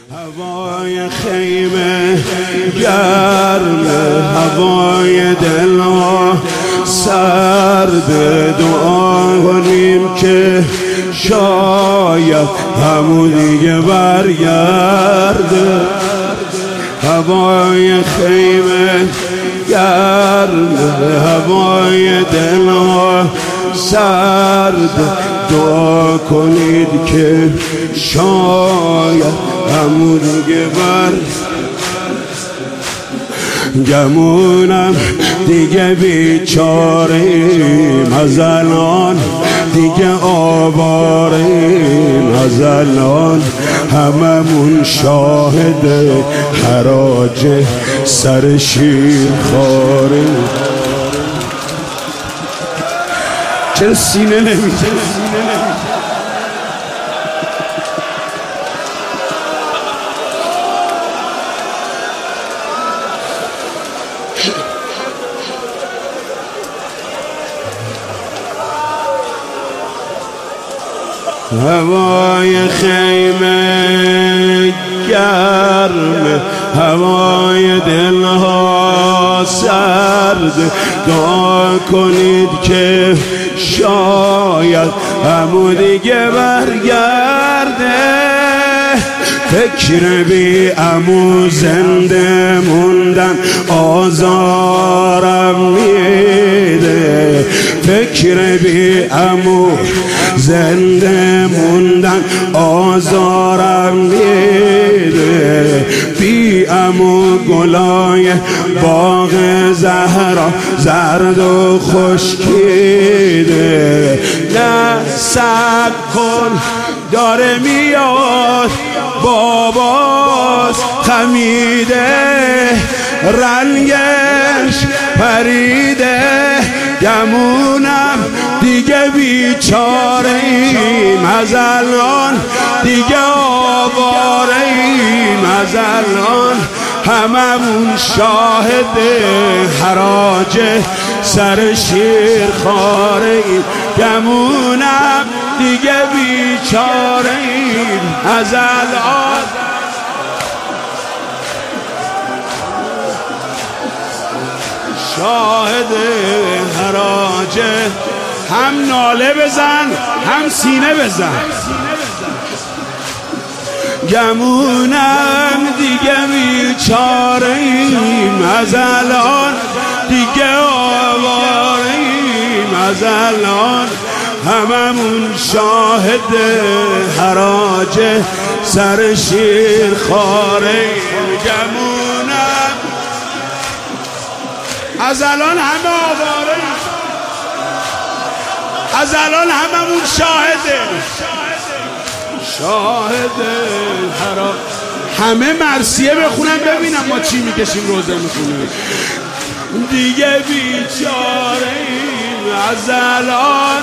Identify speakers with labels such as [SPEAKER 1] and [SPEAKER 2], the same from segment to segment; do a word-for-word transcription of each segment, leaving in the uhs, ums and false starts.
[SPEAKER 1] هوای خیمه گرم، هوای دلها سرد، دعا کنیم که شاید همون دیگه برگرده. هوای خیمه گرم، هوای دلها سرد، دعا کنید که شاید همون دیگه بر گمونم دیگه بیچاریم، از الان دیگه آواریم، از الان هممون شاهد حراج سر شیر خاریم. چرا سینه نمیده؟ هوای خیمه گرم، هوای دلها سرد، دعا کنید که شاید همون دیگه برگرده. فکر بی امو زنده موندن آزارم میده، فکر بی امو زنده موندن آزارم میده. بی امو گلای باغ زهرا زرد و خشکیده. نه صبر کن داره میاد، باباس خمیده، رنگش پریده، گمونم دیگه بیچاره‌ایم، از الان دیگه آواره‌ایم، از الان هممون شاهد حراج سر شیر خاره‌ایم، گمونم دیگه بیچاره‌ایم، از الان شاهد حراج. هم ناله بزن هم سینه بزن، گمونم دیگه بیچاره‌ایم، از الان دیگه آواره‌ایم، از الان هممون شاهد حراج سر شیر خاره‌ایم، گمونم از الان همه آواره‌ایم، از الان هممون شاهده شاهد حراج. همه مرثیه بخونن ببینم ما چی میکشیم روزه میخونیم. دیگه بیچاره‌ایم، از الان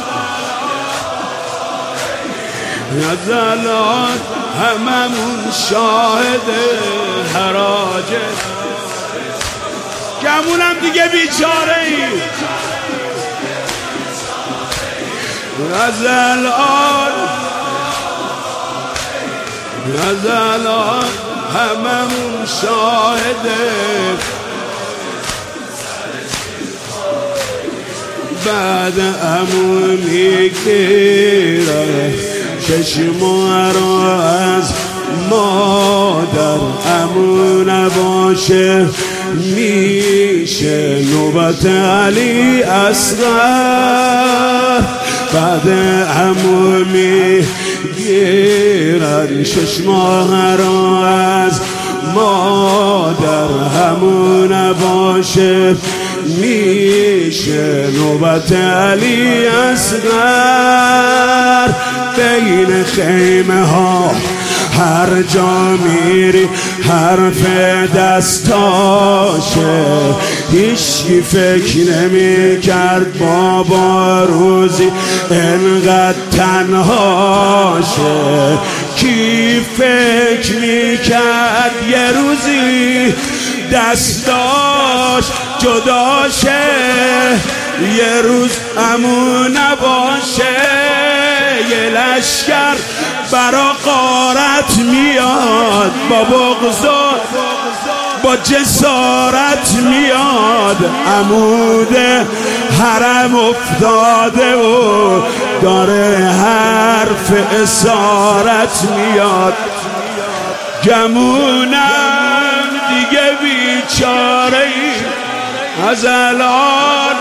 [SPEAKER 1] از الان هممون شاهد حراج، گمونم دیگه بیچاره‌ایم، از الان از الان هممون شاهد. بعد عمو میگیره چشما رو از مادر، عمو نباشه میشه نوبت علی اصغر. بعد عمو میگیرن چشما رو از مادر، همون نباشه میشه نوبت علی اصغر. بین خیمه ها هر جا میری حرف دستاشه، هیچی فکر نمی کرد بابا روزی انقدر تنهاشه. کی فکر می کرد یه روزی دستاش جداشه، یه روز عمو نباشه، یه لشکر برا غارت میاد، با بغض با جسارت میاد، عمود حرم افتاده و داره حرف اسارت میاد. گمونم دیگه بیچاره ای از الان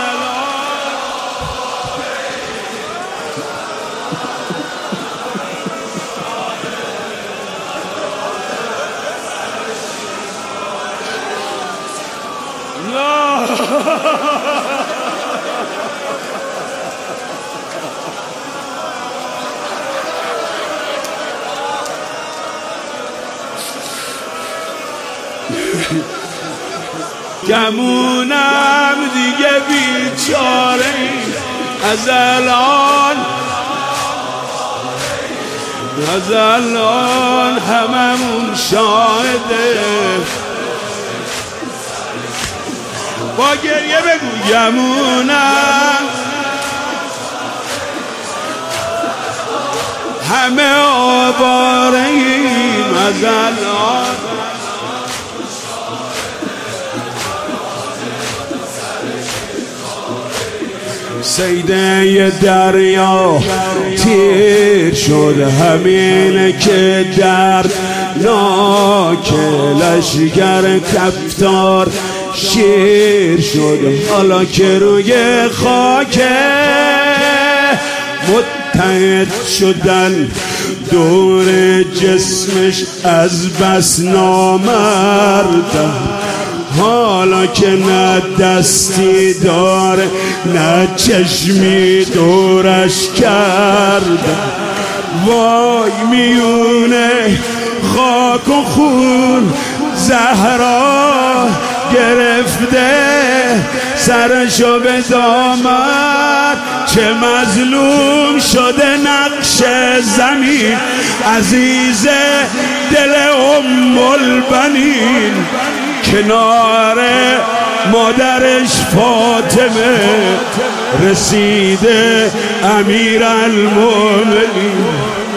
[SPEAKER 1] گمونم دیگه بیچاره از الان از الان هممون شاهده. با گریه بگو گمونم همه آواره ایم از الان. سیده دریا تیر شد، همین که درد ناک لشگر کفتار شیر شد. حالا که روی خاک متحد شدن دور جسمش از بس نامردن، حالا که نه دستی داره نه چشمی دورش کرده. وای میونه خاک و خون زهرا گرفته سرشو به دامن، چه مظلوم شده نقش زمین عزیز دل ام البنین. کنار مادرش فاطمه رسیده امیرالمومنین.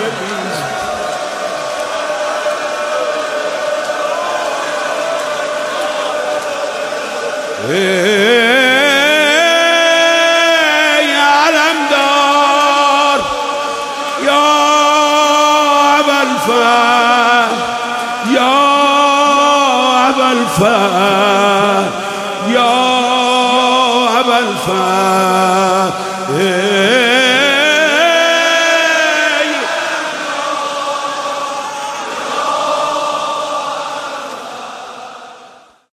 [SPEAKER 1] ای علمدار یا ابوالفضل یا ابوالفضل یا ابوالفضل